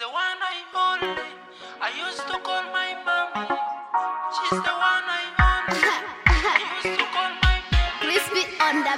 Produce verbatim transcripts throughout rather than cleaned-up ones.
the one I only. I used to call my mommy. She's the one I only. I used to call my baby. Crispy on the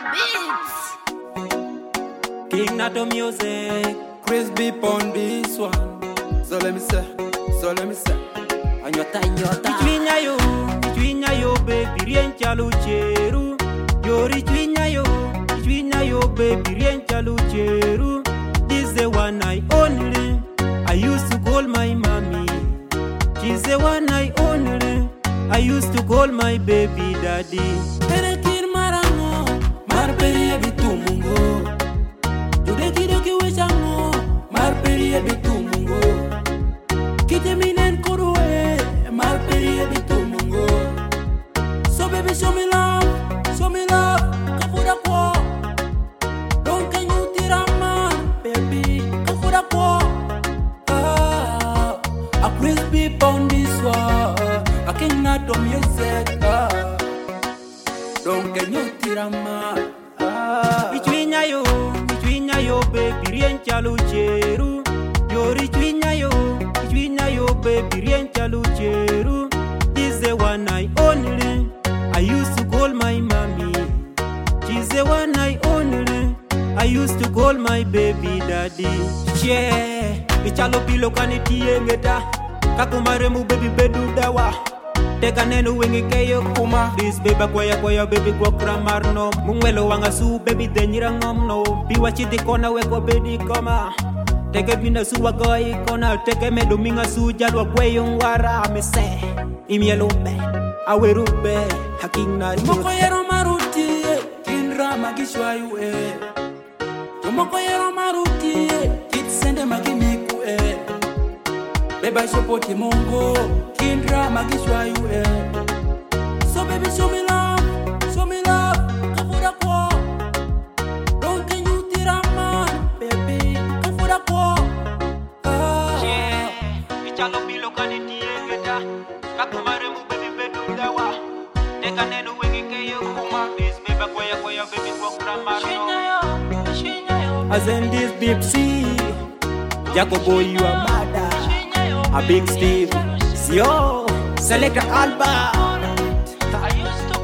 beats. King Nato music. Crispy on this one. So let me say, so let me say. Anyota anyota. Ichwinya yo, ichwinya yo baby riencha lucheru. Yo ichwinya yo, ichwinya yo baby riencha lucheru. This the one I only. I used to call my mommy. She's the one I only. I used to call my baby daddy. Erekir marango, marperi bitumungo. Jude kido kiwechango, marperi bitumungo. Kite minen kuruwe, marperi bitumungo. So baby show me love, show me love, kafura kwa. Don't can you tirama, baby, kafura kwa. Ah, a crispy on this one. I cannot do music. Ah, don't can you tirama. Ah, Ichwinya yo, ichwinya yo baby riencha lucheru. Yo ichwinya yo, ichwinya yo baby riencha lucheru. This the one I only. I used to call my mommy. She's the one I only. I used to call my baby daddy. Yeah, ichalo pilo kanitie ngeta. Kakumare mu baby bedu dawa. Teka nenu wengi keyo kuma. This baby kwaya kwaya baby kwa kramar no. Mungwelo wanga su baby denyira ngom no. Biwa chiti kona weko baby koma. Teke bina su wagoi kona. Teke medu minga su jalwa kweyo ngwara. Me se imyelumbe awerube haking na moko yero maruti, kinra magishwa yue. Moko yero maruti, kitsende magimiku eh. Beba shopoti mongo, kindra magishwa yue. So baby show me love, show me love, kafura kwa. Don't can you tirama, baby, kafura kwa. Ah, yeah, ichalo pilo kanitie ngeta. Kakumare mu baby bedu dawa. Teka nenu wengi keyo kuma. This baby kwaya kwaya baby kwa kramar no. Shinya yo, shinya yo. As in this deep sea, Jacobo you are mad. Shinya yo. A big Steve, yo, Selector Alba. I used to